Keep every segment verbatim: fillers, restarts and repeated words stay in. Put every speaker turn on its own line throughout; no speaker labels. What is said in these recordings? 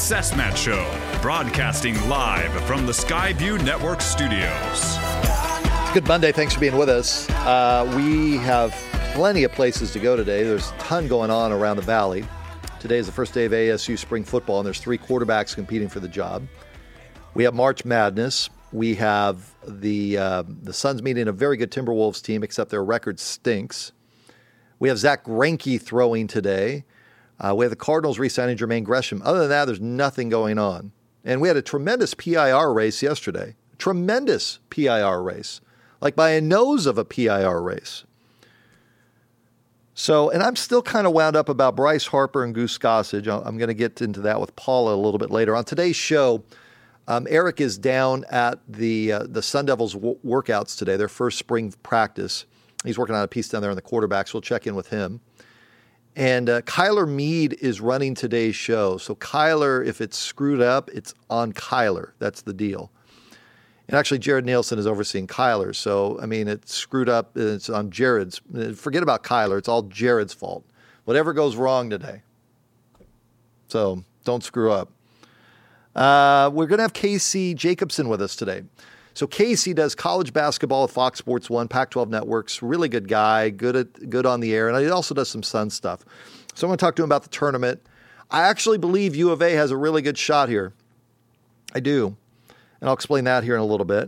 Cessmat Show, broadcasting live from the Skyview Network studios.
Good Monday. Thanks for being with us. Uh, we have plenty of places to go today. There's a ton going on around the Valley. Today is the first day of A S U spring football, and there's three quarterbacks competing for the job. We have March Madness. We have the uh, the Suns meeting a very good Timberwolves team, except their record stinks. We have Zach Greinke throwing today. Uh, we have the Cardinals re-signing Jermaine Gresham. Other than that, there's nothing going on. And we had a tremendous P I R race yesterday. Tremendous P I R race. Like by a nose of a P I R race. So, and I'm still kind of wound up about Bryce Harper and Goose Gossage. I'm going to get into that with Paula a little bit later. On today's show, um, Eric is down at the uh, the Sun Devils w- workouts today, their first spring practice. He's working on a piece down there on the quarterbacks. We'll check in with him. And uh, Kyler Meade is running today's show. So Kyler, if it's screwed up, it's on Kyler. That's the deal. And actually, Jared Nielsen is overseeing Kyler. So, I mean, it's screwed up. It's on Jared's. Forget about Kyler. It's all Jared's fault. Whatever goes wrong today. So, don't screw up. Uh, we're going to have Casey Jacobson with us today. So, Casey does college basketball at Fox Sports one, Pac twelve Networks. Really good guy. Good at, good on the air. And he also does some Sun stuff. So, I'm going to talk to him about the tournament. I actually believe U of A has a really good shot here. I do. And I'll explain that here in a little bit.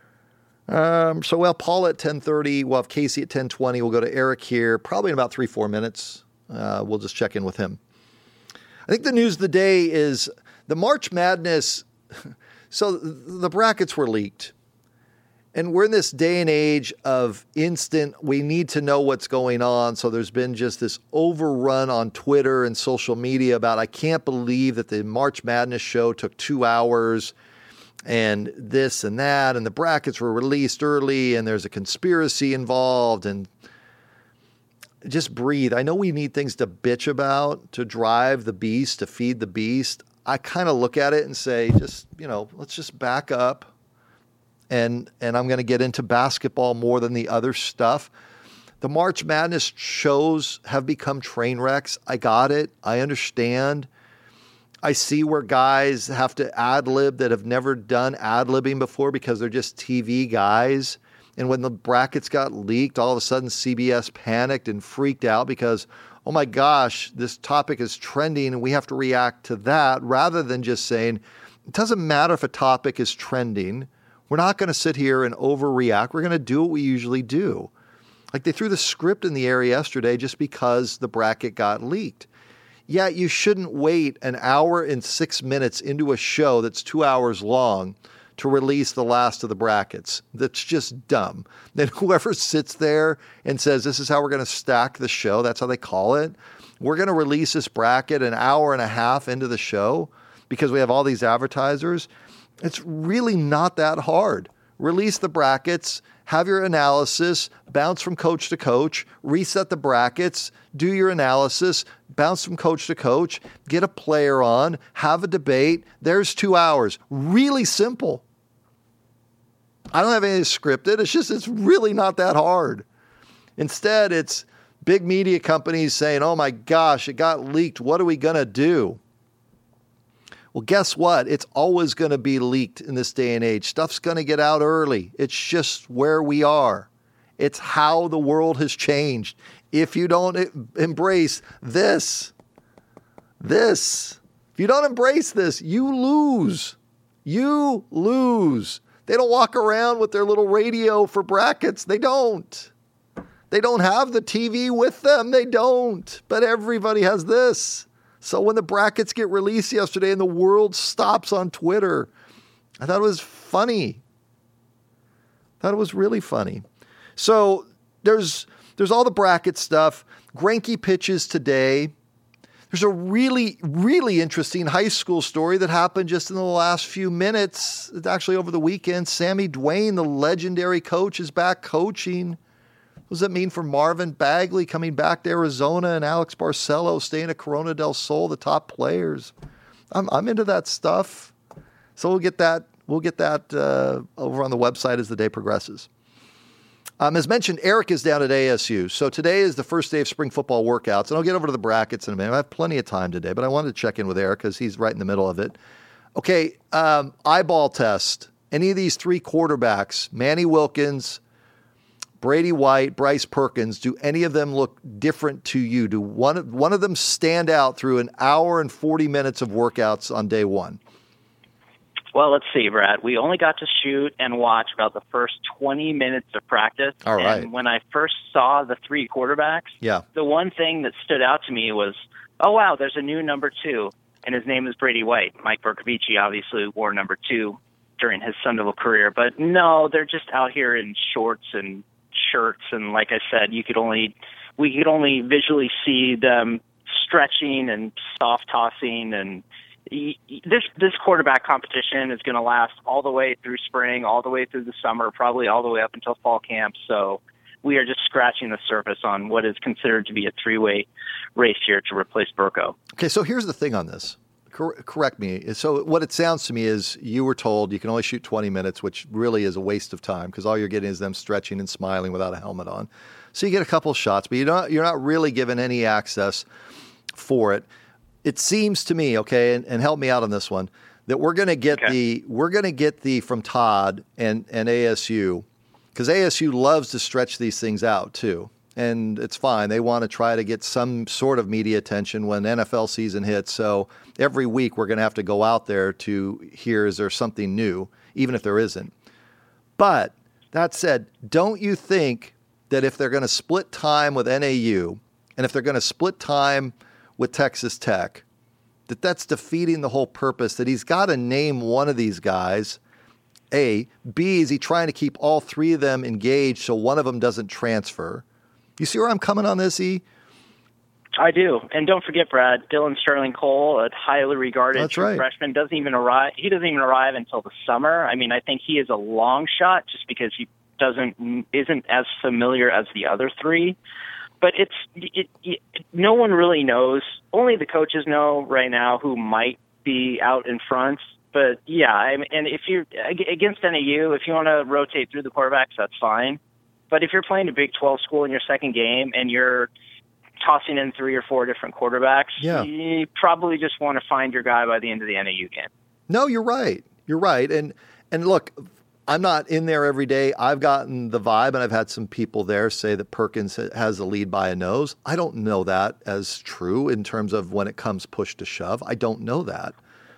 Um, so, well, Paul at ten thirty. We'll have Casey at ten twenty. We'll go to Eric here probably in about three, four minutes. Uh, we'll just check in with him. I think the news of the day is the March Madness. So the brackets were leaked. And we're in this day and age of instant, we need to know what's going on. So there's been just this overrun on Twitter and social media about, I can't believe that the March Madness show took two hours. And this and that, and the brackets were released early, and there's a conspiracy involved, and just breathe. I know we need things to bitch about, to drive the beast, to feed the beast. I kind of look at it and say, just, you know, let's just back up, and and I'm going to get into basketball more than the other stuff. The March Madness shows have become train wrecks. I got it. I understand. I see where guys have to ad-lib that have never done ad-libbing before because they're just T V guys. And when the brackets got leaked, all of a sudden C B S panicked and freaked out because, oh my gosh, this topic is trending and we have to react to that, rather than just saying, it doesn't matter if a topic is trending. We're not going to sit here and overreact. We're going to do what we usually do. Like they threw the script in the air yesterday just because the bracket got leaked. Yeah, you shouldn't wait an hour and six minutes into a show that's two hours long to release the last of the brackets. That's just dumb. Then whoever sits there and says, this is how we're going to stack the show, that's how they call it. We're going to release this bracket an hour and a half into the show because we have all these advertisers. It's really not that hard. Release the brackets, have your analysis, bounce from coach to coach, reset the brackets, do your analysis, bounce from coach to coach, get a player on, have a debate. There's two hours. Really simple. I don't have anything scripted. It's just, it's really not that hard. Instead, it's big media companies saying, oh my gosh, it got leaked. What are we going to do? Well, guess what? It's always going to be leaked in this day and age. Stuff's going to get out early. It's just where we are. It's how the world has changed. If you don't embrace this, this, if you don't embrace this, you lose. You lose. They don't walk around with their little radio for brackets. They don't. They don't have the T V with them. They don't. But everybody has this. So when the brackets get released yesterday and the world stops on Twitter, I thought it was funny. I thought it was really funny. So there's there's all the bracket stuff. Greinke pitches today. There's a really, really interesting high school story that happened just in the last few minutes. It's actually over the weekend. Sammy Dwayne, the legendary coach, is back coaching. What does that mean for Marvin Bagley coming back to Arizona and Alex Barcelo staying at Corona del Sol, the top players? I'm I'm into that stuff. So we'll get that we'll get that uh, over on the website as the day progresses. Um, as mentioned, Eric is down at A S U. So today is the first day of spring football workouts, and I'll get over to the brackets in a minute. I have plenty of time today, but I wanted to check in with Eric because he's right in the middle of it. Okay, um, eyeball test. Any of these three quarterbacks, Manny Wilkins, Brady White, Bryce Perkins, do any of them look different to you? Do one, one of them stand out through an hour and forty minutes of workouts on day one?
Well, let's see, Brad. We only got to shoot and watch about the first twenty minutes of practice.
All right.
And when I first saw the three quarterbacks,
yeah.
the one thing that stood out to me was, oh, wow, there's a new number two, and his name is Brady White. Mike Bercovici obviously wore number two during his Sun Devil career. But no, they're just out here in shorts and shirts. And like I said, you could only we could only visually see them stretching and soft tossing, and This this quarterback competition is going to last all the way through spring, all the way through the summer, probably all the way up until fall camp. So we are just scratching the surface on what is considered to be a three-way race here to replace Burko.
Okay, so here's the thing on this. Cor- correct me. So what it sounds to me is you were told you can only shoot twenty minutes, which really is a waste of time because all you're getting is them stretching and smiling without a helmet on. So you get a couple shots, but you're not, you're not really given any access for it. It seems to me, okay, and, and help me out on this one, that we're going to get
okay.
the we're going to get the from Todd and and A S U, because A S U loves to stretch these things out too, and it's fine. They want to try to get some sort of media attention when N F L season hits. So every week we're going to have to go out there to hear, is there something new, even if there isn't. But that said, don't you think that if they're going to split time with N A U and if they're going to split time with Texas Tech, that that's defeating the whole purpose, that he's got to name one of these guys, A. B, is he trying to keep all three of them engaged so one of them doesn't transfer? You see where I'm coming on this, E?
I do. And don't forget, Brad, Dylan Sterling Cole, a highly regarded
That's right.
freshman, doesn't even arrive. He doesn't even arrive until the summer. I mean, I think he is a long shot just because he doesn't isn't as familiar as the other three. But it's it, it, no one really knows. Only the coaches know right now who might be out in front. But yeah, I mean, and if you're against N A U, if you want to rotate through the quarterbacks, that's fine. But if you're playing a Big twelve school in your second game and you're tossing in three or four different quarterbacks,
yeah.
you probably just want to find your guy by the end of the N A U game.
No, you're right. You're right. And and look, I'm not in there every day. I've gotten the vibe, and I've had some people there say that Perkins has the lead by a nose. I don't know that as true in terms of when it comes push to shove. I don't know that.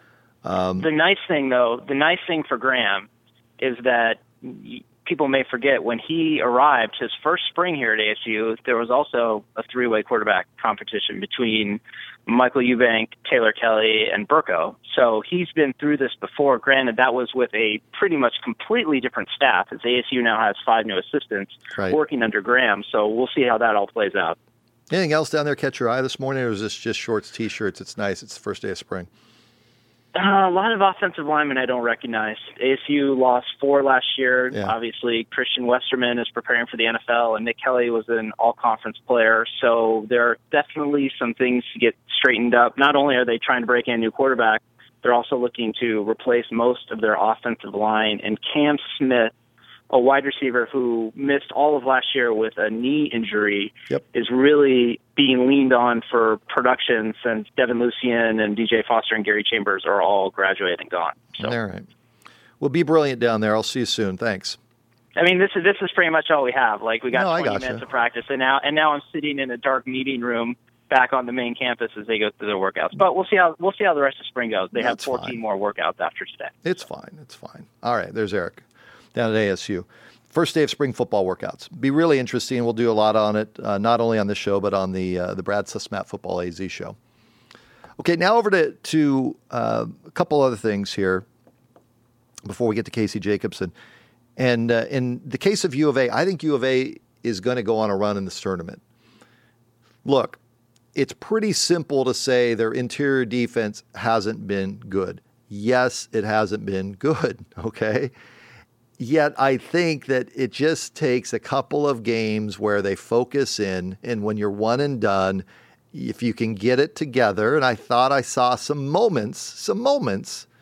Um,
the nice thing, though, the nice thing for Graham is that people may forget when he arrived his first spring here at A S U, there was also a three-way quarterback competition between Michael Eubank, Taylor Kelly, and Burko. So he's been through this before. Granted, that was with a pretty much completely different staff, as A S U now has five new assistants
right.
working under Graham. So we'll see how that all plays out.
Anything else down there catch your eye this morning, or is this just shorts, T-shirts? It's nice. It's the first day of spring.
Uh, a lot of offensive linemen I don't recognize. A S U lost four last year.
Yeah.
Obviously, Christian Westerman is preparing for the N F L, and Nick Kelly was an all-conference player. So there are definitely some things to get straightened up. Not only are they trying to break in a new quarterback, they're also looking to replace most of their offensive line. And Cam Smith, a wide receiver who missed all of last year with a knee injury,
yep.
is really being leaned on for production since Devin Lucien and D J Foster and Gary Chambers are all graduated and gone. So.
All right. Well, be brilliant down there. I'll see you soon. Thanks.
I mean, this is this is pretty much all we have. Like, we got
no,
twenty minutes of practice, and now and now I'm sitting in a dark meeting room back on the main campus as they go through their workouts. But we'll see how we'll see how the rest of spring goes. They
That's
have fourteen
fine.
more workouts after today.
It's fine. It's fine. All right. There's Eric down at A S U. First day of spring football workouts. Be really interesting. We'll do a lot on it, uh, not only on this show, but on the uh, the Brad Sussmat Football A Z show. Okay, now over to, to uh, a couple other things here before we get to Casey Jacobson. And uh, in the case of U of A, I think U of A is going to go on a run in this tournament. Look, it's pretty simple to say their interior defense hasn't been good. Yes, it hasn't been good, okay? Yet I think that it just takes a couple of games where they focus in, and when you're one and done, if you can get it together, and I thought I saw some moments, some moments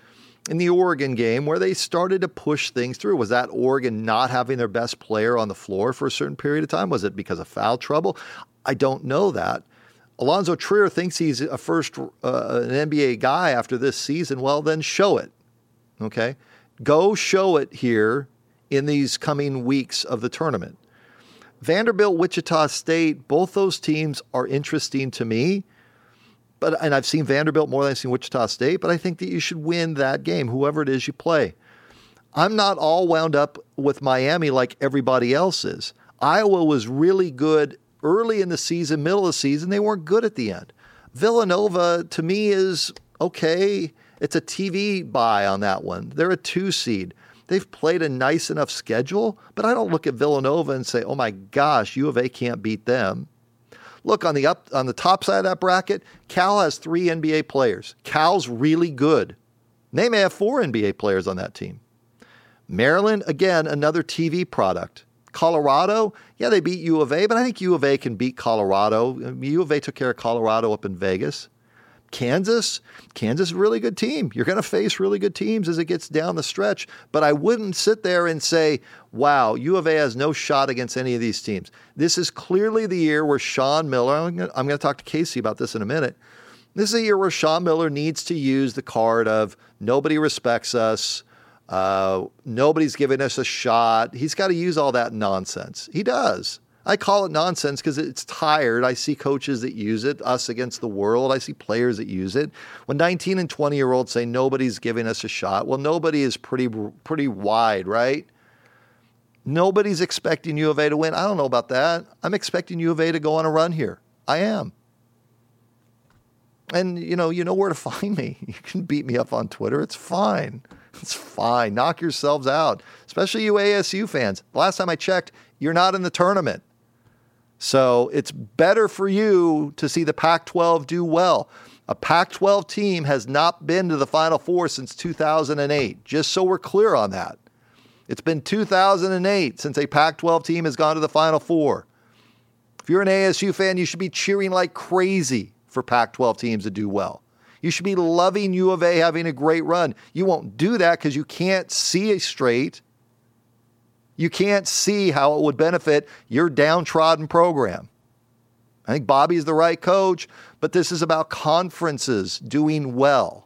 in the Oregon game where they started to push things through? Was that Oregon not having their best player on the floor for a certain period of time? Was it because of foul trouble? I don't know that. Alonzo Trier thinks he's a first uh, an N B A guy after this season. Well, then show it. Okay? Go show it here in these coming weeks of the tournament. Vanderbilt, Wichita State, both those teams are interesting to me. But and I've seen Vanderbilt more than I've seen Wichita State, but I think that you should win that game, whoever it is you play. I'm not all wound up with Miami like everybody else is. Iowa was really good early in the season, middle of the season. They weren't good at the end. Villanova, to me, is okay. It's a T V buy on that one. They're a two seed. They've played a nice enough schedule, but I don't look at Villanova and say, oh my gosh, U of A can't beat them. Look, on the up on the top side of that bracket, Cal has three N B A players. Cal's really good. They may have four N B A players on that team. Maryland, again, another T V product. Colorado, yeah, they beat U of A, but I think U of A can beat Colorado. U of A took care of Colorado up in Vegas. Kansas, Kansas is a really good team. You're going to face really good teams as it gets down the stretch. But I wouldn't sit there and say, wow, U of A has no shot against any of these teams. This is clearly the year where Sean Miller, I'm going to, I'm going to talk to Casey about this in a minute. This is a year where Sean Miller needs to use the card of nobody respects us. Uh, nobody's giving us a shot. He's got to use all that nonsense. He does. I call it nonsense because it's tired. I see coaches that use it, us against the world. I see players that use it. When nineteen and twenty-year-olds say nobody's giving us a shot, well, nobody is pretty pretty wide, right? Nobody's expecting U of A to win. I don't know about that. I'm expecting U of A to go on a run here. I am. And, you know, you know where to find me. You can beat me up on Twitter. It's fine. It's fine. Knock yourselves out, especially you A S U fans. Last time I checked, you're not in the tournament. So it's better for you to see the Pac twelve do well. A Pac twelve team has not been to the Final Four since two thousand eight, just so we're clear on that. It's been two thousand eight since a Pac twelve team has gone to the Final Four. If you're an A S U fan, you should be cheering like crazy for Pac twelve teams to do well. You should be loving U of A having a great run. You won't do that because you can't see it straight. You can't see how it would benefit your downtrodden program. I think Bobby's the right coach, but this is about conferences doing well.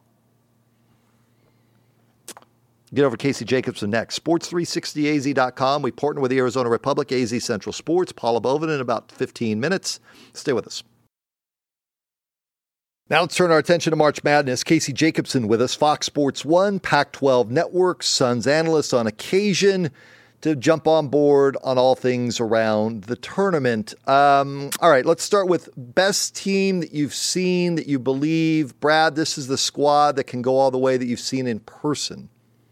Get over to Casey Jacobsen next. sports three sixty A Z dot com. We partner with the Arizona Republic, A Z Central Sports. Paula Bovin in about fifteen minutes. Stay with us. Now let's turn our attention to March Madness. Casey Jacobsen with us, Fox Sports one, Pac twelve Network, Suns analyst on occasion, to jump on board on all things around the tournament. Um, all right, let's start with best team that you've seen, that you believe. Brad, this is the squad that can go all the way that you've seen in person.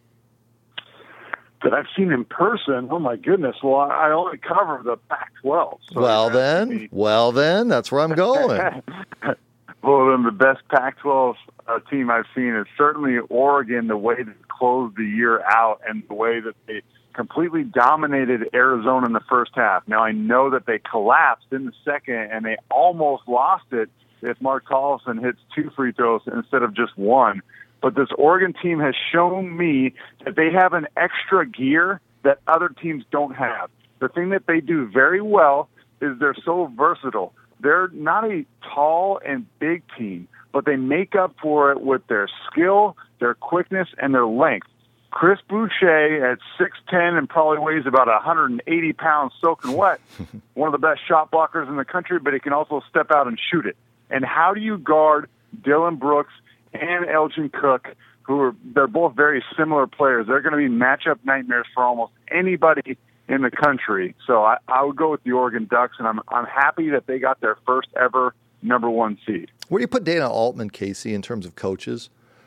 That I've seen in person? Oh, my goodness. Well, I only cover the Pac twelve. So
well, then, be... well, then, that's where I'm going.
Well, then the best Pac twelve uh, team I've seen is certainly Oregon, the way they closed the year out and the way that they completely dominated Arizona in the first half. Now, I know that they collapsed in the second, and they almost lost it if Mark Collison hits two free throws instead of just one. But this Oregon team has shown me that they have an extra gear that other teams don't have. The thing that they do very well is they're so versatile. They're not a tall and big team, but they make up for it with their skill, their quickness, and their length. Chris Boucher at six ten and probably weighs about one hundred eighty pounds soaking wet, one of the best shot blockers in the country, but he can also step out and shoot it. And how do you guard Dylan Brooks and Elgin Cook, who are they're both very similar players? They're going to be matchup nightmares for almost anybody in the country. So I, I would go with the Oregon Ducks, and I'm I'm happy that they got their first ever number one seed.
Where do you put Dana Altman, Casey, in terms of coaches?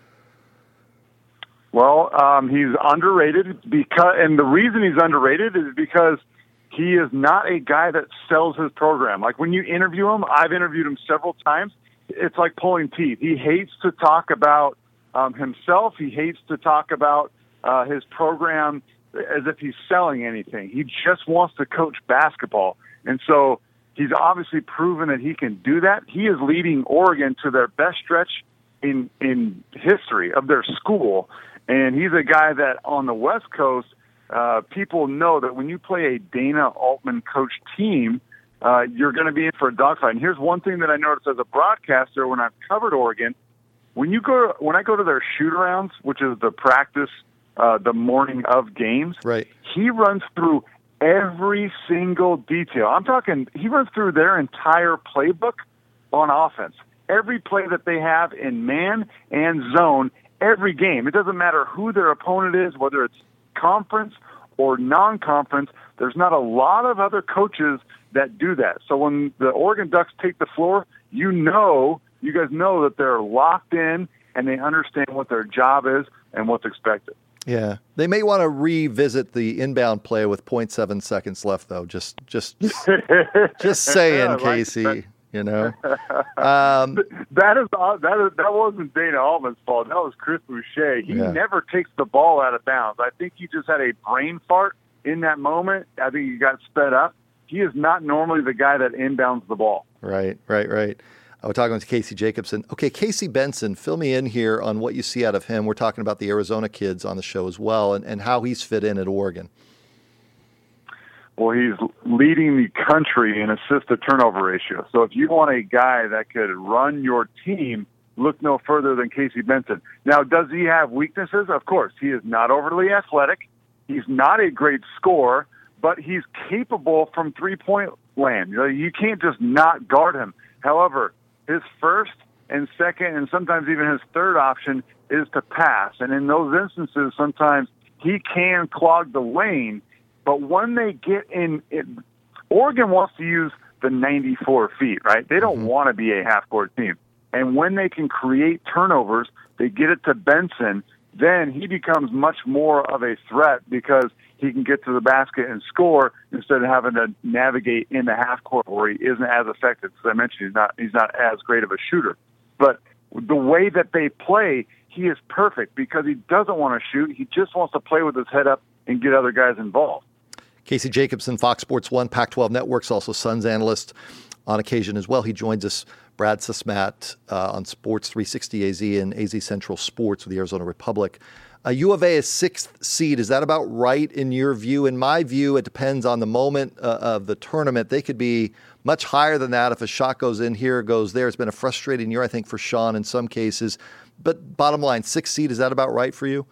Well, um, he's underrated because, and the reason he's underrated is because he is not a guy that sells his program. Like when you interview him, I've interviewed him several times. It's like pulling teeth. He hates to talk about um, himself. He hates to talk about uh, his program as if he's selling anything. He just wants to coach basketball. And so he's obviously proven that he can do that. He is leading Oregon to their best stretch in, in history of their school. And he's a guy that on the West Coast, uh, people know that when you play a Dana Altman coached team, uh, you're going to be in for a dogfight. And here's one thing that I noticed as a broadcaster when I've covered Oregon. When you go, to, when I go to their shoot-arounds, which is the practice uh, the morning of games,
right,
he runs through every single detail. I'm talking, he runs through their entire playbook on offense. Every play that they have in man and zone, every game. It doesn't matter who their opponent is, whether it's conference or non-conference. There's not a lot of other coaches that do that. So when the Oregon Ducks take the floor, you know, you guys know that they're locked in and they understand what their job is and what's expected.
Yeah. They may want to revisit the inbound play with zero point seven seconds left, though. Just just, just saying, yeah, Casey. Like you know, um,
that is that is that wasn't Dana Altman's fault. That was Chris Boucher. He yeah. never takes the ball out of bounds. I think he just had a brain fart in that moment. I think he got sped up. He is not normally the guy that inbounds the ball.
Right, right, right. I was talking to Casey Jacobsen. Okay, Casey Benson, fill me in here on what you see out of him. We're talking about the Arizona kids on the show as well, and, and how he's fit in at Oregon.
Well, he's leading the country in assist-to-turnover ratio. So if you want a guy that could run your team, look no further than Casey Benson. Now, does he have weaknesses? Of course. He is not overly athletic. He's not a great scorer, but he's capable from three-point land. You know, you can't just not guard him. However, his first and second and sometimes even his third option is to pass. And in those instances, sometimes he can clog the lane. But when they get in, it, Oregon wants to use the ninety-four feet, right? They don't mm-hmm. want to be a half-court team. And when they can create turnovers, they get it to Benson, then he becomes much more of a threat because he can get to the basket and score instead of having to navigate in the half-court where he isn't as effective. As I mentioned, he's not, he's not as great of a shooter. But the way that they play, he is perfect because he doesn't want to shoot. He just wants to play with his head up and get other guys involved.
Casey Jacobsen, Fox Sports one, Pac twelve Networks, also Suns analyst on occasion as well. He joins us, Brad Susmat, uh, on Sports three sixty A Z and A Z Central Sports with the Arizona Republic. Uh, U of A is sixth seed. Is that about right in your view? In my view, it depends on the moment uh, of the tournament. They could be much higher than that if a shot goes in here, goes there. It's been a frustrating year, I think, for Sean in some cases. But bottom line, sixth seed, is that about right for you?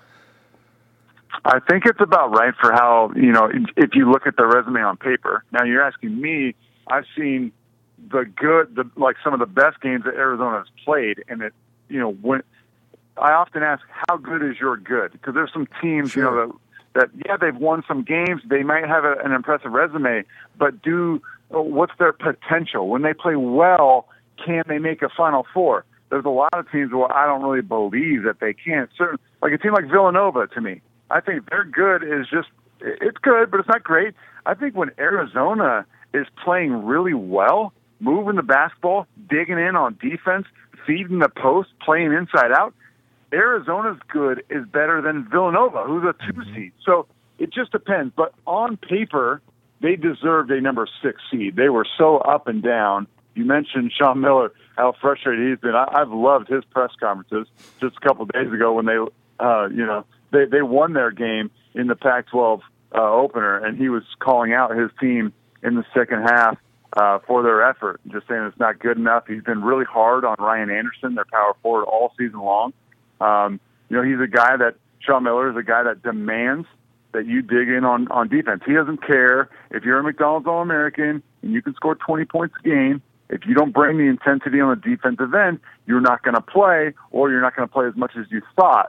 I think it's about right for how, you know, if you look at the resume on paper. Now, you're asking me, I've seen the good, the, like some of the best games that Arizona has played. And, it, you know, when I often ask, how good is your good? Because there's some teams, sure. you know, that, that, yeah, they've won some games. They might have a, an impressive resume, but do what's their potential? When they play well, can they make a Final Four? There's a lot of teams where I don't really believe that they can. Certain, like a team like Villanova, to me. I think their good is just, it's good, but it's not great. I think when Arizona is playing really well, moving the basketball, digging in on defense, feeding the post, playing inside out, Arizona's good is better than Villanova, who's a two seed. So it just depends. But on paper, they deserved a number six seed. They were so up and down. You mentioned Sean Miller, how frustrated he's been. I, I've loved his press conferences just a couple of days ago when they, uh, you know, They they won their game in the Pac twelve uh, opener, and he was calling out his team in the second half uh, for their effort, just saying it's not good enough. He's been really hard on Ryan Anderson, their power forward, all season long. Um, you know, he's a guy that, Sean Miller is a guy that demands that you dig in on, on defense. He doesn't care if you're a McDonald's All-American and you can score twenty points a game. If you don't bring the intensity on the defensive end, you're not going to play, or you're not going to play as much as you thought.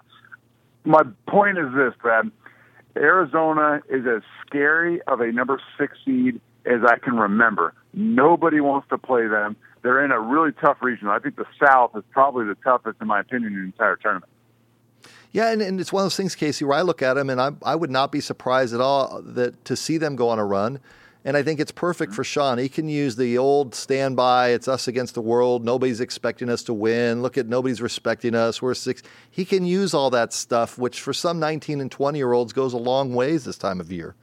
My point is this, Brad. Arizona is as scary of a number six seed as I can remember. Nobody wants to play them. They're in a really tough region. I think the South is probably the toughest, in my opinion, in the entire tournament.
Yeah, and, and it's one of those things, Casey, where I look at them, and I, I would not be surprised at all that to see them go on a run. And I think it's perfect for Sean. He can use the old standby, it's us against the world, nobody's expecting us to win, look at nobody's respecting us, we're six. He can use all that stuff, which for some nineteen and twenty-year-olds goes a long ways this time of year.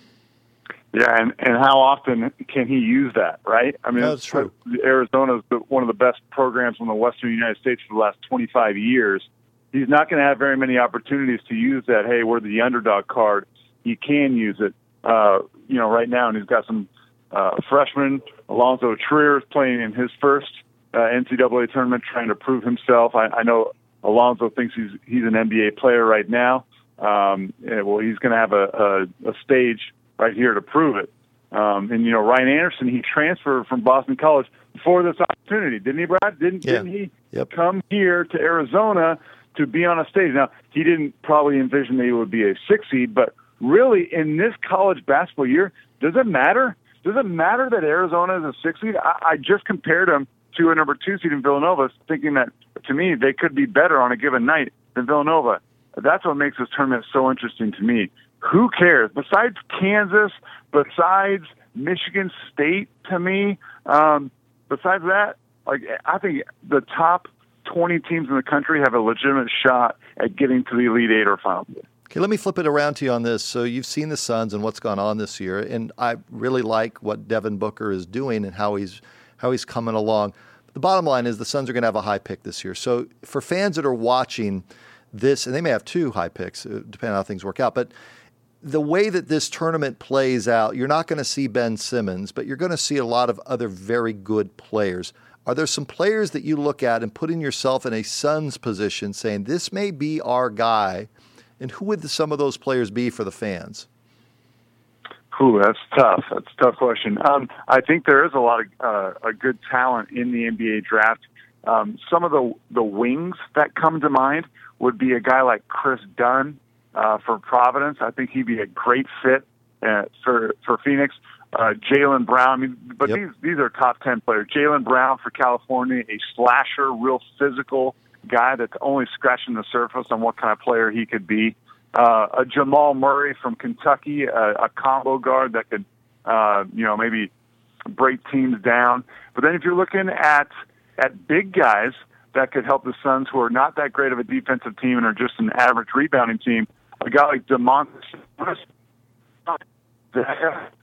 Yeah, and, and how often can he use that, right? I mean,
that's true.
Arizona's the, one of the best programs in the western United States for the last twenty-five years. he's not going to have very many opportunities to use that, hey, we're the underdog card. He can use it, uh, you know, right now, and he's got some uh, freshmen. Alonzo Trier is playing in his first uh, N C double A tournament, trying to prove himself. I, I know Alonzo thinks he's he's an N B A player right now. Um, and, well, he's going to have a, a, a stage right here to prove it. Um, and, you know, Ryan Anderson, he transferred from Boston College for this opportunity. Didn't he, Brad? Didn't,
yeah.
didn't he
yep.
come here to Arizona to be on a stage? Now, he didn't probably envision that he would be a six seed, but really in this college basketball year, does it matter? Does it matter that Arizona is a six seed? I, I just compared them to a number two seed in Villanova, thinking that, to me, they could be better on a given night than Villanova. That's what makes this tournament so interesting to me. Who cares? Besides Kansas, besides Michigan State, to me, um, besides that, like I think the top twenty teams in the country have a legitimate shot at getting to the Elite Eight or Final Four.
Okay, let me flip it around to you on this. So you've seen the Suns and what's gone on this year, and I really like what Devin Booker is doing and how he's how he's coming along. The bottom line is the Suns are going to have a high pick this year. So for fans that are watching this, and they may have two high picks, depending on how things work out, but the way that this tournament plays out, you're not going to see Ben Simmons, but you're going to see a lot of other very good players. Are there some players that you look at and putting yourself in a Suns position saying, this may be our guy, and who would some of those players be for the fans?
Ooh, that's tough. That's a tough question. Um, I think there is a lot of uh, a good talent in the N B A draft. Um, some of the the wings that come to mind would be a guy like Chris Dunn uh, for Providence. I think he'd be a great fit uh, for for Phoenix. Uh, Jaylen Brown, I mean, but
yep.
these these are top ten players. Jaylen Brown for California, a slasher, real physical guy that's only scratching the surface on what kind of player he could be. Uh, a Jamal Murray from Kentucky, a, a combo guard that could, uh, you know, maybe break teams down. But then if you're looking at at big guys that could help the Suns, who are not that great of a defensive team and are just an average rebounding team, a guy like DeMontis that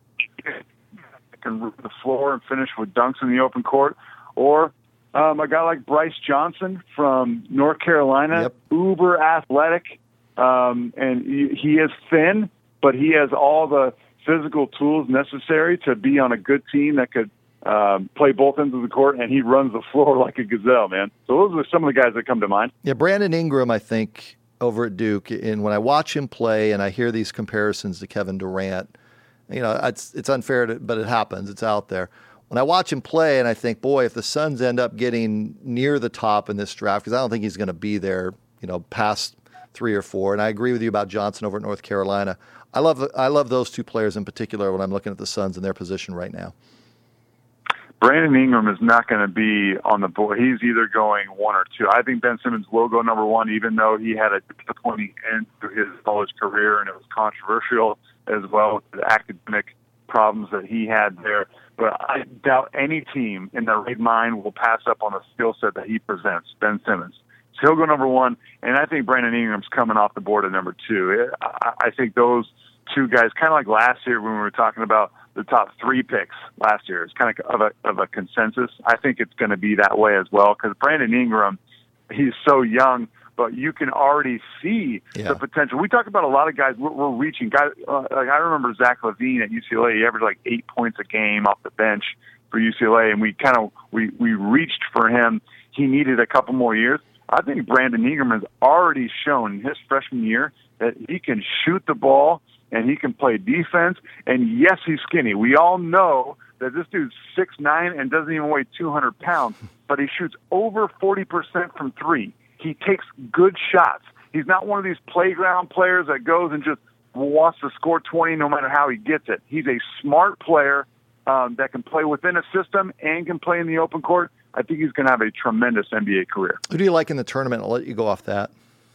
can rip the floor and finish with dunks in the open court, or um, a guy like Bryce Johnson from North Carolina,
yep.
uber athletic. Um, and he, he is thin, but he has all the physical tools necessary to be on a good team that could um, play both ends of the court, and he runs the floor like a gazelle, man. So those are some of the guys that come to mind.
Yeah, Brandon Ingram, I think, over at Duke, and when I watch him play and I hear these comparisons to Kevin Durant, you know, it's it's unfair, to, but it happens. It's out there. When I watch him play and I think, boy, if the Suns end up getting near the top in this draft, because I don't think he's going to be there, you know, past three or four. And I agree with you about Johnson over at North Carolina. I love I love those two players in particular when I'm looking at the Suns and their position right now.
Brandon Ingram is not going to be on the board. He's either going one or two. I think Ben Simmons will go number one, even though he had a disappointing end to his college career, and it was controversial as well with the academic problems that he had there. But I doubt any team in their right mind will pass up on the skill set that he presents, Ben Simmons. So he'll go number one, and I think Brandon Ingram's coming off the board at number two. I, I think those two guys, kind of like last year when we were talking about the top three picks last year, it's kind of of a, of a consensus. I think it's going to be that way as well, because Brandon Ingram, he's so young, but you can already see
yeah.
the potential. We talk about a lot of guys, we're, we're reaching. Guys, uh, like I remember Zach LaVine at U C L A, he averaged like eight points a game off the bench for U C L A, and we kind of we, we reached for him. He needed a couple more years. I think Brandon Ingram has already shown in his freshman year that he can shoot the ball and he can play defense. And yes, he's skinny. We all know that this dude's six nine and doesn't even weigh two hundred pounds, but he shoots over forty percent from three. He takes good shots. He's not one of these playground players that goes and just wants to score twenty no matter how he gets it. He's a smart player um, that can play within a system and can play in the open court. I think he's going to have a tremendous N B A career.
Who do you like in the tournament? I'll let you go off that.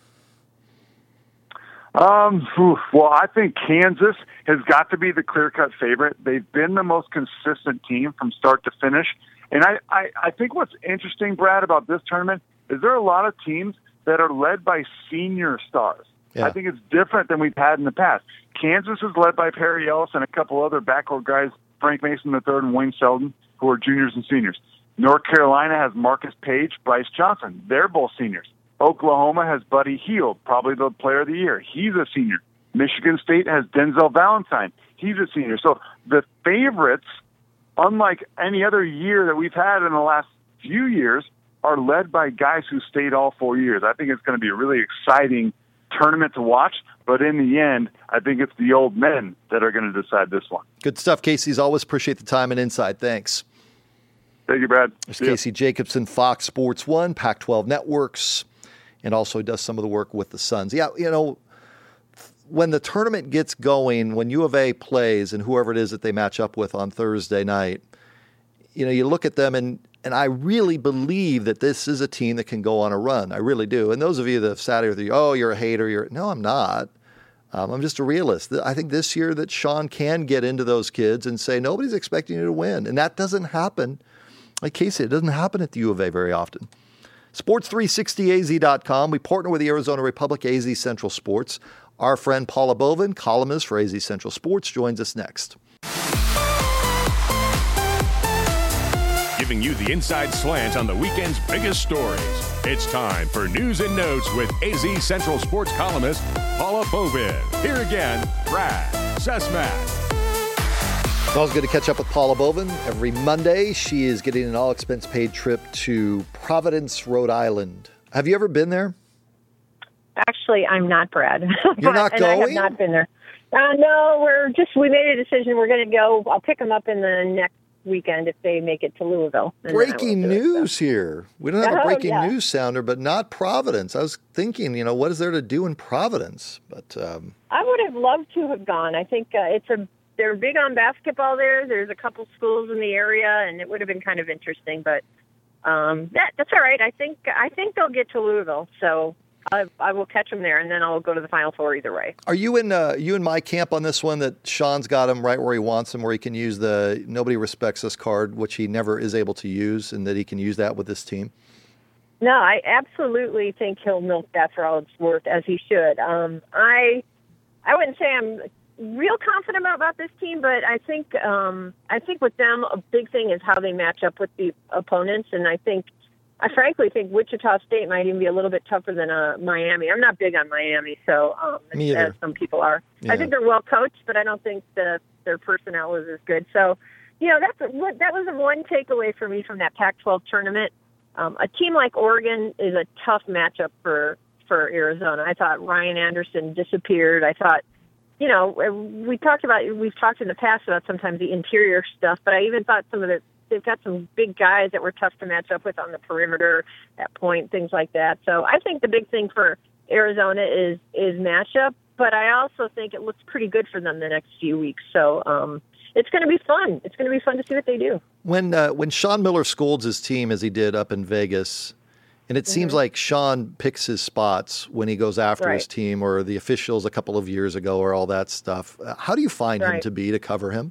Um, well, I think Kansas has got to be the clear-cut favorite. They've been the most consistent team from start to finish. And I, I, I think what's interesting, Brad, about this tournament is there are a lot of teams that are led by senior stars. Yeah. I think it's different than we've had in the past. Kansas is led by Perry Ellis and a couple other backcourt guys, Frank Mason the third and Wayne Selden, who are juniors and seniors. North Carolina has Marcus Page, Bryce Johnson. They're both seniors. Oklahoma has Buddy Hield, probably the player of the year. He's a senior. Michigan State has Denzel Valentine. He's a senior. So the favorites, unlike any other year that we've had in the last few years, are led by guys who stayed all four years. I think it's going to be a really exciting tournament to watch, but in the end, I think it's the old men that are going to decide this one.
Good stuff, Casey. As always, appreciate the time and insight. Thanks.
Thank you, Brad.
There's Casey Jacobson, Fox Sports One, Pac twelve Networks, and also does some of the work with the Suns. Yeah, you know, when the tournament gets going, when U of A plays and whoever it is that they match up with on Thursday night, you know, you look at them and And I really believe that this is a team that can go on a run. I really do. And those of you that have sat here with you, oh, you're a hater. You're no, I'm not. Um, I'm just a realist. I think this year that Sean can get into those kids and say nobody's expecting you to win, and that doesn't happen. Like Casey, it doesn't happen at the U of A very often. Sports three sixty A Z dot com. We partner with the Arizona Republic, A Z Central Sports. Our friend Paula Bovin, columnist for A Z Central Sports, joins us next.
Giving you the inside slant on the weekend's biggest stories. It's time for News and Notes with A Z Central Sports columnist Paula Bovin. Here again, Brad Sesmak.
It's always good to catch up with Paula Bovin. Every Monday, she is getting an all-expense-paid trip to Providence, Rhode Island. Have you ever been there?
Actually, I'm not, Brad.
You're not
and
going?
I have not been there. Uh, no, we're just, we made a decision. We're going to go. I'll pick them up in the next weekend if they make it to Louisville.
Breaking news it, so. Here. We don't have a
oh,
breaking
yeah.
news sounder, but not Providence. I was thinking, you know, what is there to do in Providence? But um,
I would have loved to have gone. I think uh, it's a they're big on basketball there. There's a couple schools in the area, and it would have been kind of interesting. But um, that, that's all right. I think I think they'll get to Louisville, so I, I will catch them there, and then I'll go to the Final Four either way.
Are you in uh, you in my camp on this one, that Sean's got him right where he wants him, where he can use the nobody respects us card, which he never is able to use, and that he can use that with this team?
No, I absolutely think he'll milk that for all it's worth, as he should. Um, I I wouldn't say I'm real confident about, about this team, but I think um, I think with them a big thing is how they match up with the opponents, and I think. I frankly think Wichita State might even be a little bit tougher than uh, Miami. I'm not big on Miami, so um,
Me either.
as some people are.
Yeah.
I think they're well coached, but I don't think the, their personnel is as good. So, you know, that's what that was one takeaway for me from that Pac twelve tournament. Um, a team like Oregon is a tough matchup for for Arizona. I thought Ryan Anderson disappeared. I thought, you know, we talked about we've talked in the past about sometimes the interior stuff, but I even thought some of the they've got some big guys that were tough to match up with on the perimeter, at point, things like that. So I think the big thing for Arizona is is matchup, but I also think it looks pretty good for them the next few weeks. So um, it's going to be fun. It's going to be fun to see what they do.
When uh, when Sean Miller scolds his team as he did up in Vegas, and it mm-hmm. seems like Sean picks his spots when he goes after
right.
his team, or the officials a couple of years ago, or all that stuff. How do you find
right.
him to be to cover him?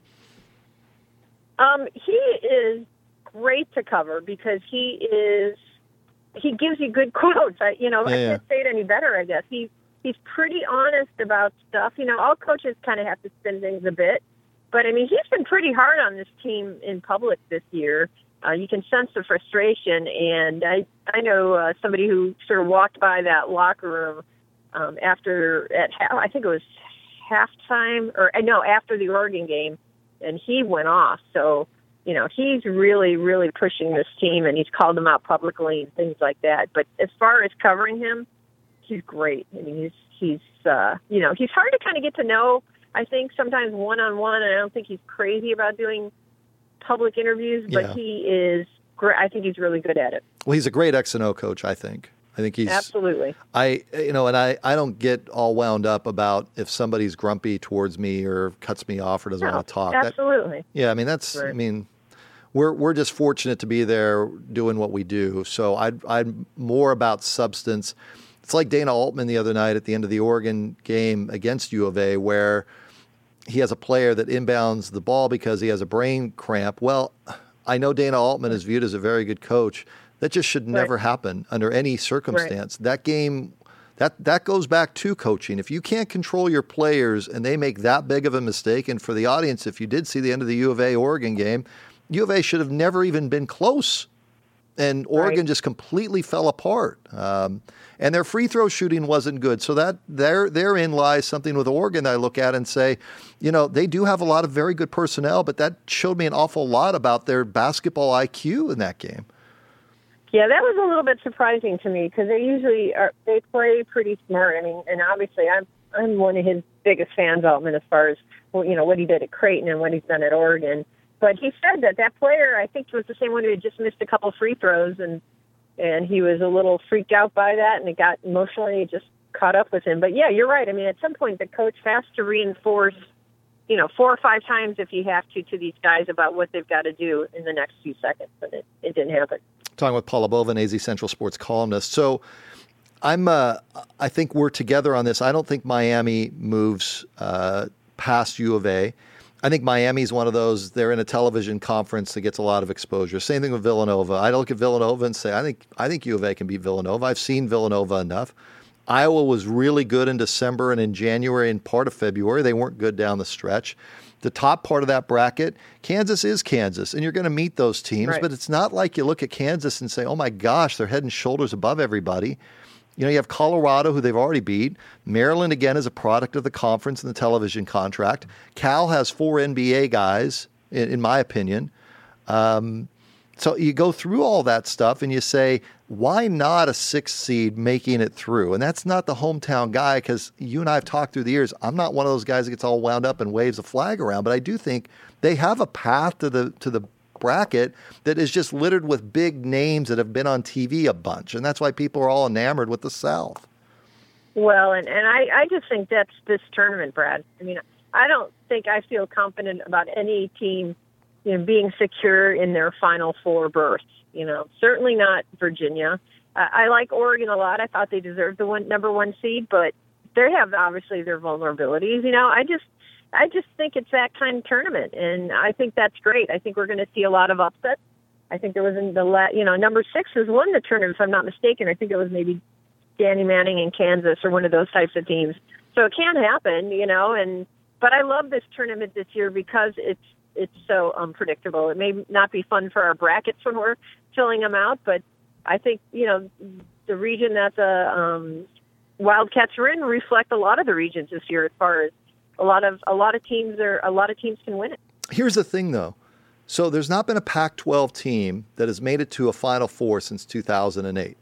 Um, he is great to cover because he is he gives you good quotes. I, you know,
yeah,
I
yeah.
can't say it any better. I guess he he's pretty honest about stuff. You know, all coaches kind of have to spin things a bit, but I mean, he's been pretty hard on this team in public this year. Uh, you can sense the frustration, and I I know uh, somebody who sort of walked by that locker room um, after at I think it was halftime or no after the Oregon game. And he went off. So, you know, he's really, really pushing this team, and he's called them out publicly and things like that. But as far as covering him, he's great. I mean, he's, he's uh, you know, he's hard to kind of get to know, I think, sometimes one-on-one, and I don't think he's crazy about doing public interviews, but
yeah.
he is great. I think he's really good at it.
Well, he's a great X and O coach, I think. I think he's
absolutely.
I you know, and I, I don't get all wound up about if somebody's grumpy towards me or cuts me off or doesn't
no,
want to talk.
Absolutely.
That, yeah, I mean that's
right.
I mean we're we're just fortunate to be there doing what we do. So I I'm more about substance. It's like Dana Altman the other night at the end of the Oregon game against U of A, where he has a player that inbounds the ball because he has a brain cramp. Well, I know Dana Altman is viewed as a very good coach. That just should never
right.
happen under any circumstance.
Right.
That game, that that goes back to coaching. If you can't control your players and they make that big of a mistake, and for the audience, if you did see the end of the U of A Oregon game, U of A should have never even been close And Oregon
Right.
just completely fell apart. Um, and their free throw shooting wasn't good. So that there therein lies something with Oregon that I look at and say, you know, they do have a lot of very good personnel, but that showed me an awful lot about their basketball I Q in that game.
Yeah, that was a little bit surprising to me because they usually are, they play pretty smart. I mean, and obviously I'm I'm one of his biggest fans, Altman, as far as well, you know what he did at Creighton and what he's done at Oregon. But he said that that player, I think, was the same one who had just missed a couple free throws, and and he was a little freaked out by that, and it got emotionally it just caught up with him. But yeah, you're right. I mean, at some point, the coach has to reinforce, you know, four or five times if you have to, to these guys about what they've got to do in the next few seconds, and it, it didn't happen.
Talking with Paula Bova, A Z Central Sports columnist. So I'm, uh, I think we're together on this. I don't think Miami moves uh, past U of A. I think Miami's one of those, they're in a television conference that gets a lot of exposure. Same thing with Villanova. I look at Villanova and say, I think I think U of A can beat Villanova. I've seen Villanova enough. Iowa was really good in December and in January and part of February. They weren't good down the stretch. The top part of that bracket, Kansas is Kansas, and you're going to meet those teams,
Right.
but it's not like you look at Kansas and say, oh my gosh, they're head and shoulders above everybody. You know, you have Colorado, who they've already beat. Maryland, again, is a product of the conference and the television contract. Cal has four N B A guys, in, in my opinion. Um, so you go through all that stuff and you say, why not a sixth seed making it through? And that's not the hometown guy, because you and I have talked through the years. I'm not one of those guys that gets all wound up and waves a flag around, but I do think they have a path to the to the bracket that is just littered with big names that have been on T V a bunch. And that's why people are all enamored with the South.
Well, and, and I, I just think that's this tournament, Brad. I mean, I don't think I feel confident about any team, you know, being secure in their Final Four berths. You know, certainly not Virginia. Uh, I like Oregon a lot. I thought they deserved the one number one seed, but they have obviously their vulnerabilities. You know, I just I just think it's that kind of tournament, and I think that's great. I think we're going to see a lot of upsets. I think there was in the la- you know number six has won the tournament, if I'm not mistaken. I think it was maybe Danny Manning in Kansas or one of those types of teams. So it can happen, you know. And but I love this tournament this year because it's it's so unpredictable. It may not be fun for our brackets when we're filling them out, but I think you know the region that the um, Wildcats are in reflect a lot of the regions this year as far as a lot of a lot of teams are a lot of teams can win it.
Here's the thing, though. So there's not been a Pac twelve team that has made it to a Final Four since two thousand eight.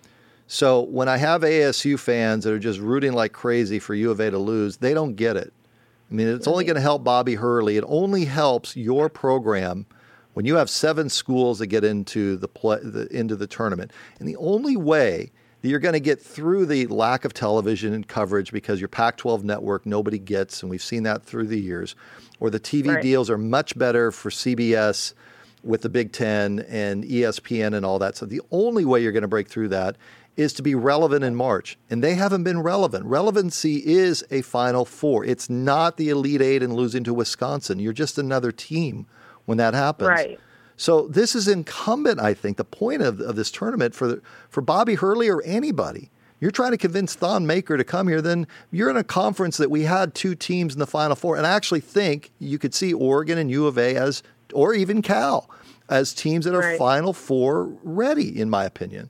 So when I have A S U fans that are just rooting like crazy for U of A to lose, they don't get it. I mean, it's only going to help Bobby Hurley. It only helps your program when you have seven schools that get into the, play, the into the tournament. And the only way that you're going to get through the lack of television and coverage because your Pac twelve network nobody gets, and we've seen that through the years, or the T V
Right.
deals are much better for C B S with the Big Ten and E S P N and all that. So the only way you're going to break through that is to be relevant in March. And they haven't been relevant. Relevancy is a Final Four. It's not the Elite Eight and losing to Wisconsin. You're just another team when that happens.
Right.
So this is incumbent, I think, the point of, of this tournament for the, for Bobby Hurley or anybody. You're trying to convince Thon Maker to come here, then you're in a conference that we had two teams in the Final Four. And I actually think you could see Oregon and U of A as, or even Cal, as teams that are
Right.
Final Four ready, in my opinion.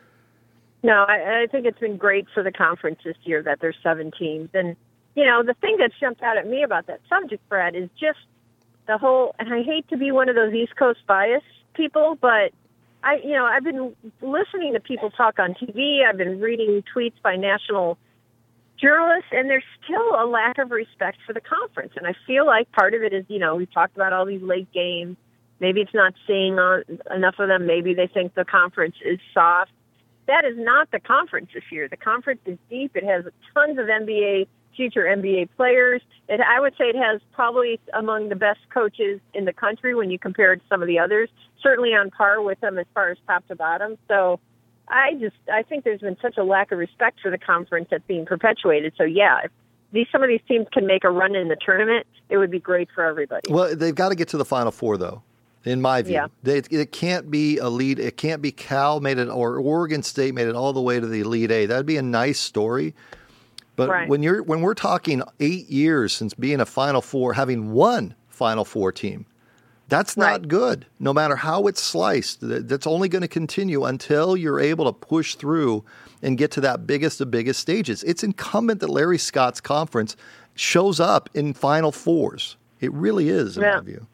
No, I, I think it's been great for the conference this year that there's seven teams. And, you know, the thing that jumped out at me about that subject, Brad, is just the whole, and I hate to be one of those East Coast bias people, but I, you know, I've been listening to people talk on T V. I've been reading tweets by national journalists, and there's still a lack of respect for the conference. And I feel like part of it is, you know, we've talked about all these late games. Maybe it's not seeing on, enough of them. Maybe they think the conference is soft. That is not the conference this year. The conference is deep. It has tons of N B A, future N B A players. It, I would say it has probably among the best coaches in the country when you compare it to some of the others, certainly on par with them as far as top to bottom. So I just, I think there's been such a lack of respect for the conference that's being perpetuated. So yeah, if these, some of these teams can make a run in the tournament, it would be great for everybody.
Well, they've got to get to the Final Four, though. In my view,
Yeah.
they, it can't be elite. It can't be Cal made it or Oregon State made it all the way to the Elite Eight. That'd be a nice story. But
Right.
when you're when we're talking eight years since being a Final Four, having one Final Four team, That's not
Right.
good, no matter how it's sliced. That- That's only going to continue until you're able to push through and get to that biggest of biggest stages. It's incumbent that Larry Scott's conference shows up in Final Fours. It really is, in
Yeah.
my view.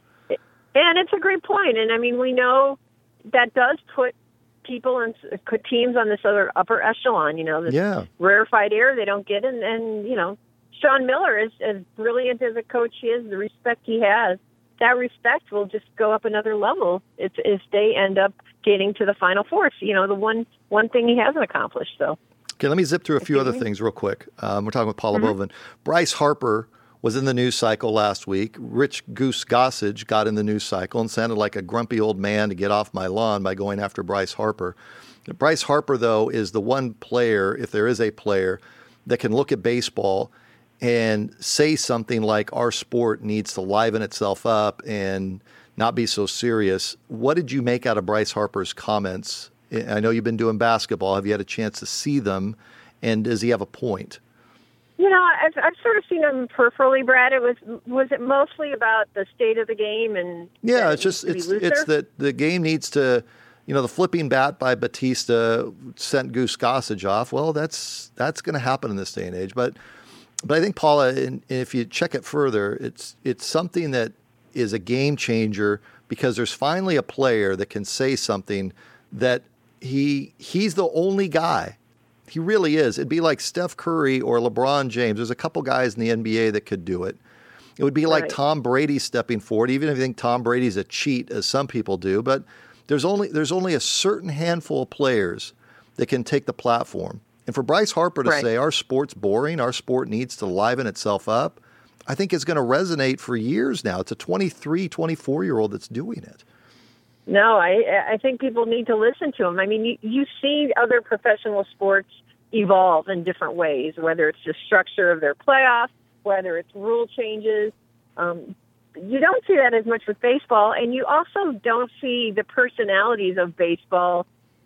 And it's a great point. And I mean, we know that does put people and teams on this other upper echelon, you know, this
Yeah.
rarefied air they don't get. And, and you know, Sean Miller, is as brilliant as a coach he is, the respect he has, that respect will just go up another level if, if they end up getting to the Final Four. You know, the one one thing he hasn't accomplished, so.
Okay, let me zip through a few other
me.
things real quick. Um, we're talking with Paula
Mm-hmm.
Bovin. Bryce Harper was in the news cycle last week. Rich Goose Gossage got in the news cycle and sounded like a grumpy old man to get off my lawn by going after Bryce Harper. Bryce Harper, though, is the one player, if there is a player, that can look at baseball and say something like our sport needs to liven itself up and not be so serious. What did you make out of Bryce Harper's comments? I know you've been doing basketball. Have you had a chance to see them? And does he have a point?
You know, I've, I've sort of seen them peripherally, Brad. It was was it mostly about the state of the game and
Yeah,
that
it's
it
just
needs
it's
to be
it's
looser?
that the game needs to, you know, the flipping bat by Batista sent Goose Gossage off. Well, that's that's going to happen in this day and age. But but I think, Paula, and if you check it further, it's it's something that is a game changer because there's finally a player that can say something that he he's the only guy. He really is. It'd be like Steph Curry or LeBron James. There's a couple guys in the N B A that could do it. It would be like
Right.
Tom Brady stepping forward, even if you think Tom Brady's a cheat, as some people do. But there's only there's only a certain handful of players that can take the platform. And for Bryce Harper to
Right.
say our sport's boring, our sport needs to liven itself up, I think it's going to resonate for years now. It's a twenty-three, twenty-four-year-old that's doing it.
No, I I think people need to listen to him. I mean, you, you see other professional sports evolve in different ways, whether it's the structure of their playoffs, whether it's rule changes. Um, you don't see that as much with baseball, and you also don't see the personalities of baseball,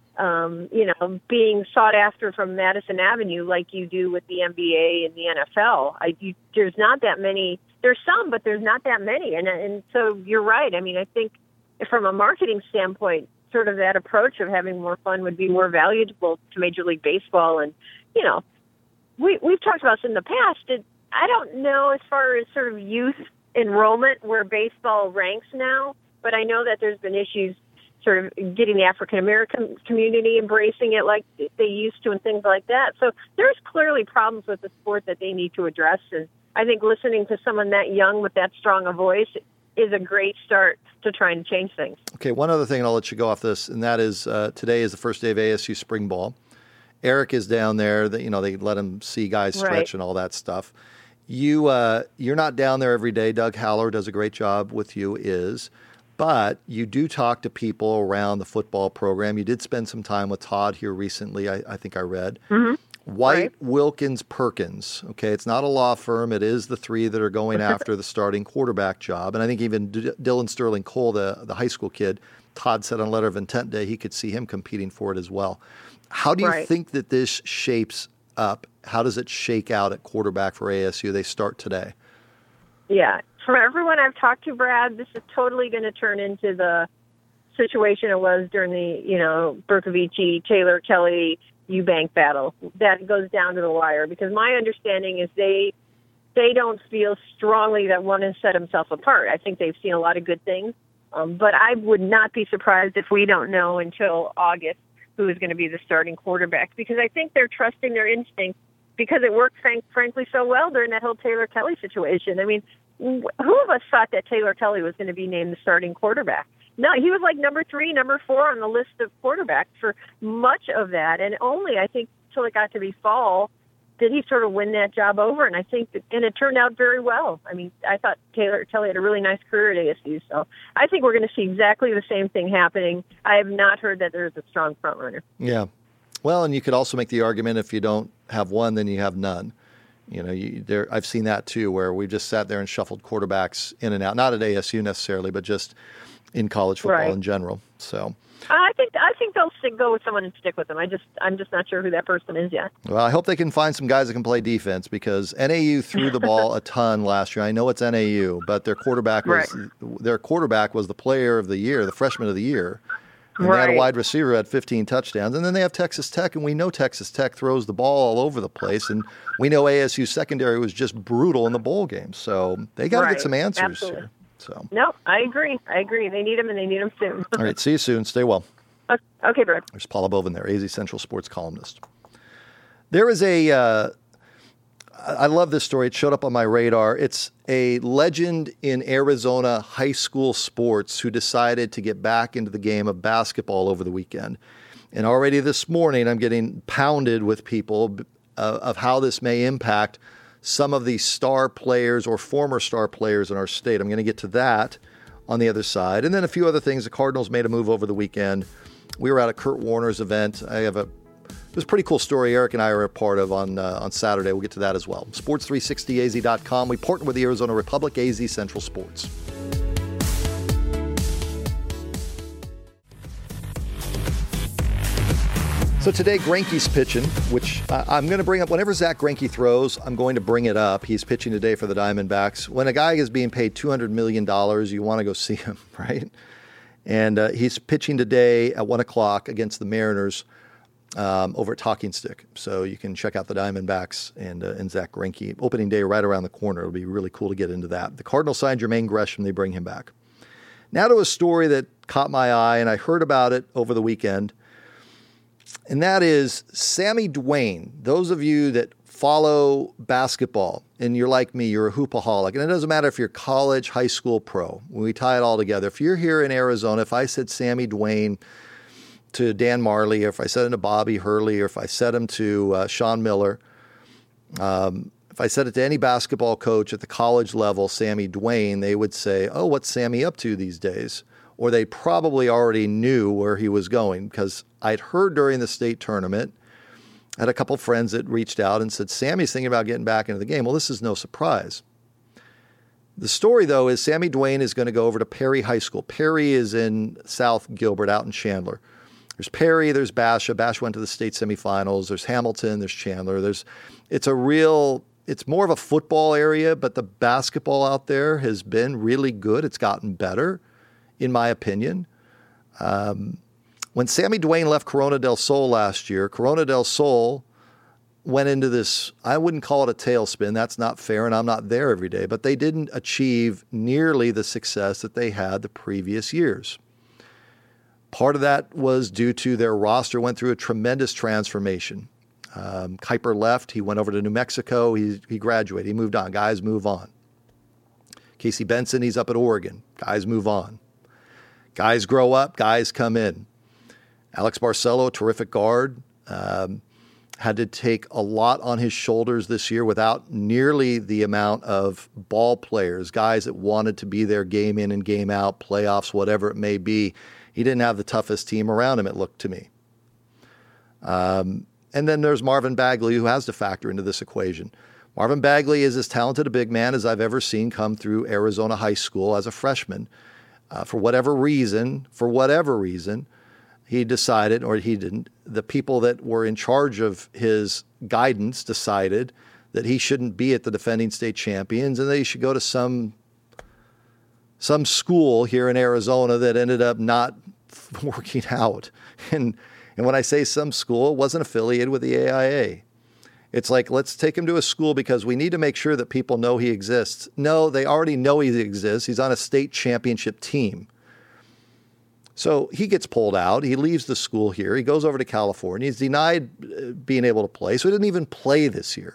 um, you know, being sought after from Madison Avenue like you do with the N B A and the N F L. I, you, there's not that many. There's some, but there's not that many. And and so you're right. I mean, I think from a marketing standpoint, sort of that approach of having more fun would be more valuable to Major League Baseball. And, you know, we, we've talked about this in the past. It, I don't know as far as sort of youth enrollment where baseball ranks now, but I know that there's been issues sort of getting the African-American community embracing it like they used to and things like that. So there's clearly problems with the sport that they need to address. And I think listening to someone that young with that strong a voice is a great start to trying to change things.
Okay, one other thing, and I'll let you go off this, and that is uh, today is the first day of A S U spring ball. Eric is down there. That you know they let him see guys stretch
Right.
and all that stuff. You uh, you're not down there every day. Doug Haller does a great job with you. Is but you do talk to people around the football program. You did spend some time with Todd here recently. I, I think I read.
Mm-hmm.
White,
Right.
Wilkins, Perkins. Okay, it's not a law firm. It is the three that are going after the starting quarterback job. And I think even D- Dylan Sterling Cole, the, the high school kid, Todd said on Letter of Intent Day he could see him competing for it as well. How do you
Right.
think that this shapes up? How does it shake out at quarterback for A S U? They start today.
Yeah. From everyone I've talked to, Brad, this is totally going to turn into the situation it was during the, you know, Bercovici, Taylor Kelly, Eubank battle. That goes down to the wire because my understanding is they they don't feel strongly that one has set himself apart. I think they've seen a lot of good things, um, but I would not be surprised if we don't know until August who is going to be the starting quarterback because I think they're trusting their instincts because it worked, frank, frankly, so well during that whole Taylor Kelly situation. I mean, who of us thought that Taylor Kelly was going to be named the starting quarterback? No, he was like number three, number four on the list of quarterbacks for much of that. And only, I think, till it got to be fall, did he sort of win that job over. And I think, that, and it turned out very well. I mean, I thought Taylor Kelly had a really nice career at A S U. So I think we're going to see exactly the same thing happening. I have not heard that there's a strong front runner.
Yeah. Well, and you could also make the argument if you don't have one, then you have none. You know, you, there. I've seen that too, where we just sat there and shuffled quarterbacks in and out, not at A S U necessarily, but just in college football
Right.
in general. So,
I think I think they'll stick, go with someone and stick with them. I just I'm just not sure who that person is yet.
well, I hope they can find some guys that can play defense because N A U threw the ball a ton last year. I know it's N A U, but their quarterback was their quarterback was the player of the year, the freshman of the year. And they had a
Right.
wide receiver who had fifteen touchdowns. And then they have Texas Tech, and we know Texas Tech throws the ball all over the place. And we know A S U secondary was just brutal in the bowl game. So they got to
Right.
get some answers
Absolutely.
here. So,
No, I agree. I agree. They need them, and they need them soon.
all right, see you soon. Stay well.
Okay, Brad.
There's Paula Bovin there, A Z Central sports columnist. There is a, uh, I love this story. It showed up on my radar. It's a legend in Arizona high school sports who decided to get back into the game of basketball over the weekend. And already this morning, I'm getting pounded with people uh, of how this may impact some of the star players or former star players in our state. I'm going to get to that on the other side. And then a few other things. The Cardinals made a move over the weekend. We were at a Kurt Warner's event. I have a it was a pretty cool story Eric and I are a part of on uh, on Saturday. We'll get to that as well. sports three sixty A Z dot com. We partner with the Arizona Republic, A Z Central Sports. So today, Greinke's pitching, which uh, I'm going to bring up. Whenever Zach Greinke throws, I'm going to bring it up. He's pitching today for the Diamondbacks. When a guy is being paid two hundred million dollars, you want to go see him, right? And uh, he's pitching today at one o'clock against the Mariners um, over at Talking Stick. So you can check out the Diamondbacks and, uh, and Zach Greinke. Opening day right around the corner. It'll be really cool to get into that. The Cardinals signed Jermaine Gresham. They bring him back. Now to a story that caught my eye, and I heard about it over the weekend. And that is Sammy Dwayne. Those of you that follow basketball and you're like me, you're a hoopaholic. And it doesn't matter if you're college, high school, pro. When we tie it all together, if you're here in Arizona, if I said Sammy Dwayne to Dan Marley, or if I said him to Bobby Hurley, or if I said him to uh, Sean Miller, um, if I said it to any basketball coach at the college level, Sammy Dwayne, they would say, oh, what's Sammy up to these days? Or they probably already knew where he was going because I'd heard during the state tournament, I had a couple friends that reached out and said, Sammy's thinking about getting back into the game. Well, this is no surprise. The story, though, is Sammy Dwayne is going to go over to Perry High School. Perry is in South Gilbert out in Chandler. There's Perry, there's Basha. Basha went to the state semifinals. There's Hamilton, there's Chandler. There's, it's a real, it's more of a football area, but the basketball out there has been really good. It's gotten better, in my opinion. Um, when Sammy Dwayne left Corona del Sol last year, Corona del Sol went into this, I wouldn't call it a tailspin. That's not fair, and I'm not there every day. But they didn't achieve nearly the success that they had the previous years. Part of that was due to their roster went through a tremendous transformation. Um, Kuiper left. He went over to New Mexico. He, he graduated. He moved on. Guys move on. Casey Benson, he's up at Oregon. Guys move on. Guys grow up. Guys come in. Alex Barcelo, terrific guard, um, had to take a lot on his shoulders this year without nearly the amount of ball players, guys that wanted to be there game in and game out, playoffs, whatever it may be. He didn't have the toughest team around him, it looked to me. Um, and then there's Marvin Bagley, who has to factor into this equation. Marvin Bagley is as talented a big man as I've ever seen come through Arizona high school as a freshman. Uh, for whatever reason, for whatever reason, he decided, or he didn't, the people that were in charge of his guidance decided that he shouldn't be at the defending state champions and that he should go to some some school here in Arizona that ended up not working out. And and when I say some school, it wasn't affiliated with the A I A. It's like, let's take him to a school because we need to make sure that people know he exists. No, they already know he exists. He's on a state championship team. So he gets pulled out. He leaves the school here. He goes over to California. He's denied being able to play, so he didn't even play this year.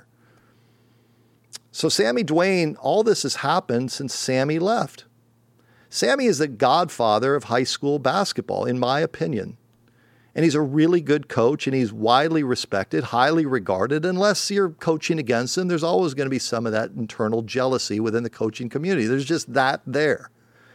So Sammy Dwayne, all this has happened since Sammy left. Sammy is the godfather of high school basketball, in my opinion. And he's a really good coach, and he's widely respected, highly regarded. Unless you're coaching against him, there's always going to be some of that internal jealousy within the coaching community. There's just that there.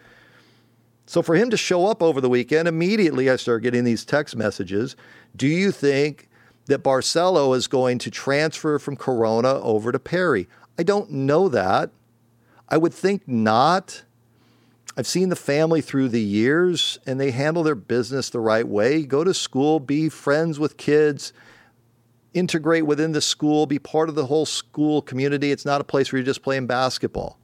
So for him to show up over the weekend, immediately I start getting these text messages. Do you think that Barcelo is going to transfer from Corona over to Perry? I don't know that. I would think not. I've seen the family through the years, and they handle their business the right way. Go to school, be friends with kids, integrate within the school, be part of the whole school community. It's not a place where you're just playing basketball.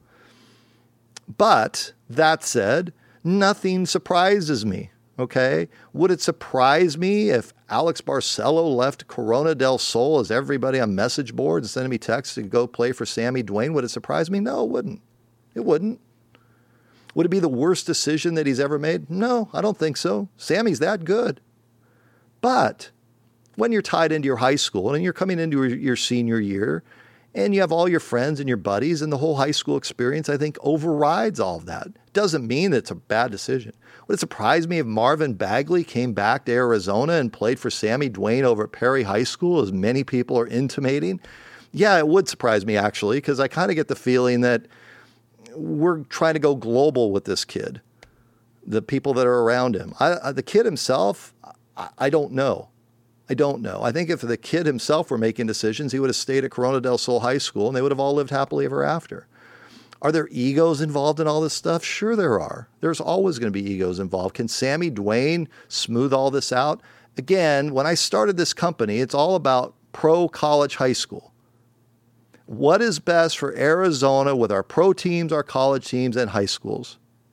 But that said, nothing surprises me, okay? Would it surprise me if Alex Barcelo left Corona del Sol, as everybody on message boards and sending me texts to go play for Sammy Dwayne? Would it surprise me? No, it wouldn't. It wouldn't. Would it be the worst decision that he's ever made? No, I don't think so. Sammy's that good. But when you're tied into your high school and you're coming into your senior year and you have all your friends and your buddies and the whole high school experience, I think overrides all of that. Doesn't mean that it's a bad decision. Would it surprise me if Marvin Bagley came back to Arizona and played for Sammy Dwayne over at Perry High School, as many people are intimating? Yeah, it would surprise me, actually, because I kind of get the feeling that we're trying to go global with this kid, the people that are around him. I, I, the kid himself, I, I don't know. I don't know. I think if the kid himself were making decisions, he would have stayed at Corona del Sol High School and they would have all lived happily ever after. Are there egos involved in all this stuff? Sure there are. There's always going to be egos involved. Can Sammy Dwayne smooth all this out? Again, when I started this company, it's all about pro college high school. What is best for Arizona with our pro teams, our college teams, and high schools?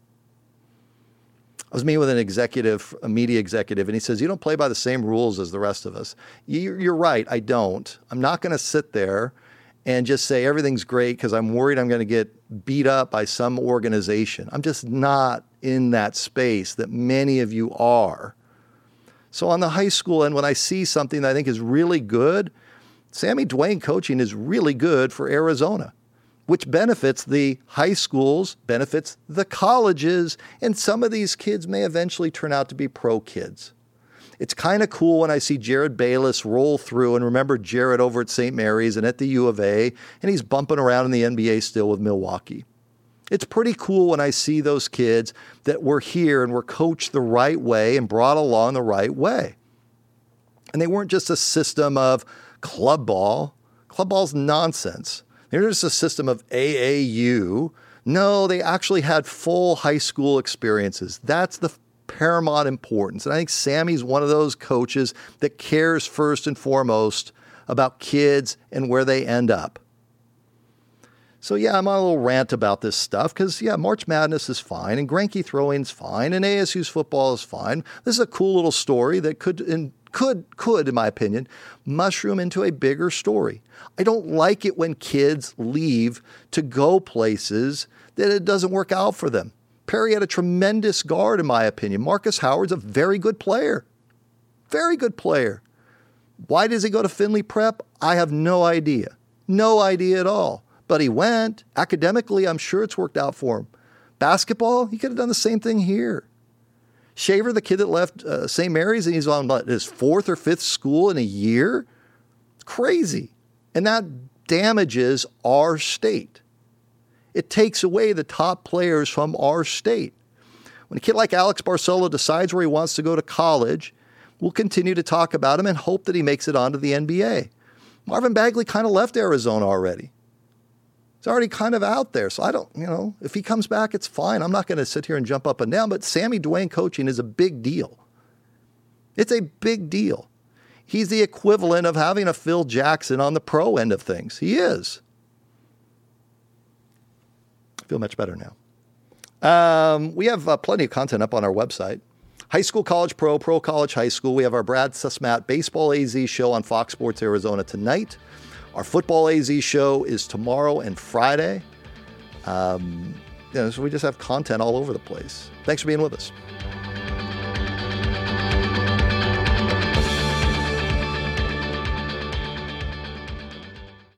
I was meeting with an executive, a media executive, and he says, you don't play by the same rules as the rest of us. You're right, I don't. I'm not going to sit there and just say everything's great because I'm worried I'm going to get beat up by some organization. I'm just not in that space that many of you are. So on the high school end, when I see something that I think is really good, Sammy Dwayne coaching is really good for Arizona, which benefits the high schools, benefits the colleges, and some of these kids may eventually turn out to be pro kids. It's kind of cool when I see Jared Bayless roll through, and remember Jared over at Saint Mary's and at the U of A, and he's bumping around in the N B A still with Milwaukee. It's pretty cool when I see those kids that were here and were coached the right way and brought along the right way. And they weren't just a system of club ball. Club ball's nonsense. They're just a system of A A U. No, they actually had full high school experiences. That's the paramount importance. And I think Sammy's one of those coaches that cares first and foremost about kids and where they end up. So yeah, I'm on a little rant about this stuff because, yeah, March Madness is fine and Granky throwing's fine and A S U's football is fine. This is a cool little story that could, in, could, could, in my opinion, mushroom into a bigger story. I don't like it when kids leave to go places that it doesn't work out for them. Perry had a tremendous guard, in my opinion. Marcus Howard's a very good player. Very good player. Why does he go to Findlay Prep? I have no idea. No idea at all. But he went. Academically, I'm sure it's worked out for him. Basketball, he could have done the same thing here. Shaver, the kid that left uh, Saint Mary's, and he's on what, his fourth or fifth school in a year? It's crazy. And that damages our state. It takes away the top players from our state. When a kid like Alex Barcelo decides where he wants to go to college, we'll continue to talk about him and hope that he makes it onto the N B A. Marvin Bagley kind of left Arizona already. He's already kind of out there. So I don't, you know, if he comes back, it's fine. I'm not going to sit here and jump up and down, but Sammy Dwayne coaching is a big deal. It's a big deal. He's the equivalent of having a Phil Jackson on the pro end of things. He is. I feel much better now. Um, we have uh, plenty of content up on our website. High school, college, pro, pro, college, high school. We have our Brad Susmat Baseball A Z show on Fox Sports Arizona tonight. Our Football A Z show is tomorrow and Friday. Um, you know, so we just have content all over the place. Thanks for being with us.